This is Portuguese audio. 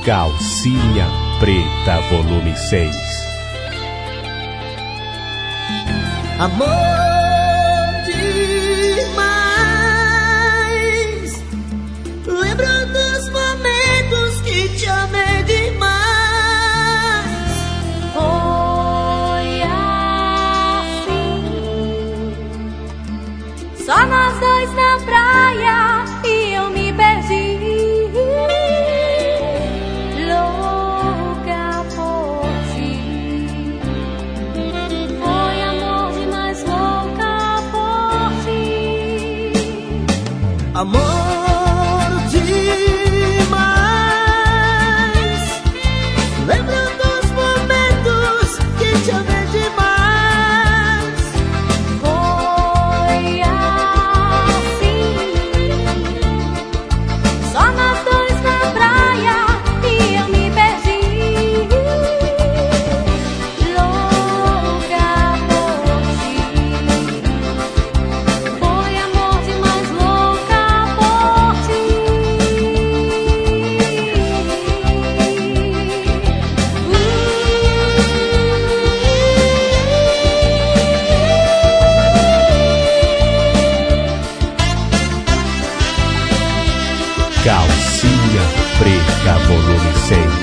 Calcinha Preta, volume 6. Amor demais, lembro dos momentos que te amei demais. Foi assim, só nós dois na praia e eu me perdi. Louca por ti, foi amor demais, louca por ti. Amor demais, lembro dos momentos que te amei demais. Foi assim, só nós dois na praia e eu me perdi. Louca por ti, foi amor demais, louca por ti. Calcinha Preta, volume 6.